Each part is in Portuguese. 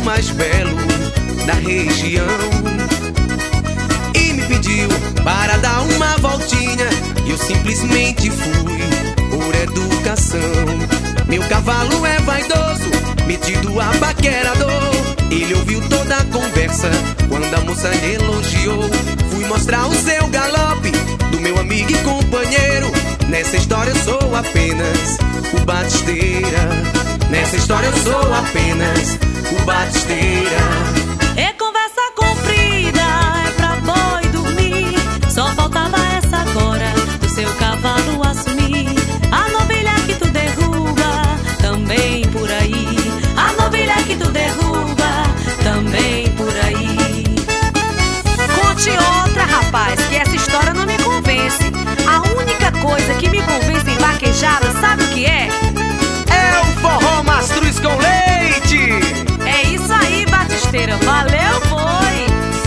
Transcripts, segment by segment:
o mais belo da região. E me pediu para dar uma voltinha, e eu simplesmente fui por educação. Meu cavalo é vaidoso, metido a paquerador. Ele ouviu toda a conversa quando a moça lhe elogiou. Fui mostrar o seu galope do meu amigo e companheiro. Nessa história eu sou apenas o batisteira. Nessa história eu sou apenas o batisteira. É conversa comprida, é pra boi dormir. Só faltava essa agora, do seu cavalo assumir. A novilha que tu derruba, também por aí. A novilha que tu derruba, também por aí. Conte outra, rapaz, que essa história não me convence. A única coisa que me convence em vaquejada, sabe o que é? É o forró mastruz com leite. É isso aí, batisteira, valeu, foi.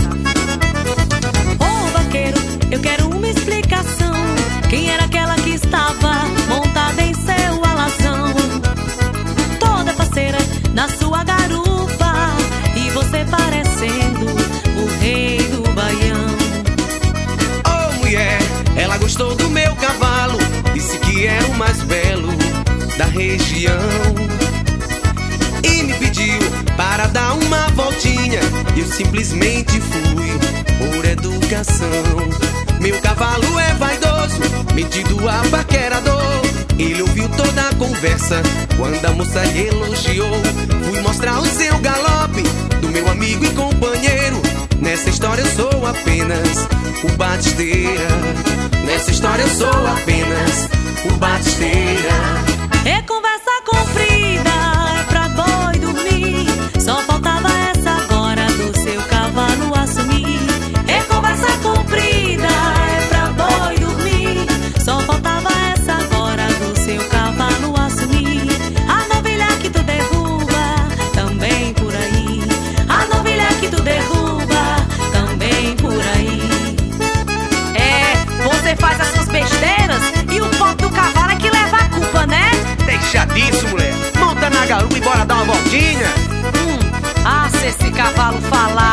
Ô vaqueiro, eu quero uma explicação. Quem era aquela que estava montada em seu alazão? Toda parceira na sua garupa, e você parecendo o rei do Baião. Oh mulher, ela gostou do meu cavalo, disse que era o mais belo da região. E me pediu para dar uma voltinha, e eu simplesmente fui por educação. Meu cavalo é vaidoso, metido a paquerador. Ele ouviu toda a conversa quando a moça lhe elogiou. Fui mostrar o seu galope do meu amigo e companheiro. Nessa história eu sou apenas o batisteira. Nessa história eu sou apenas o batisteira. É conversa comprida, é pra boi dormir. Só faltava essa agora, do seu cavalo assumir. É conversa comprida, é pra boi dormir. Só faltava essa agora, do seu cavalo assumir. A novilha que tu derruba, também por aí. A novilha que tu derruba, também por aí. É, você faz as suas besteiras e o pobre do cavalo é que leva a culpa, né? Deixa disso, mulher. Monta na garupa e bora dar uma voltinha. Se esse cavalo falar.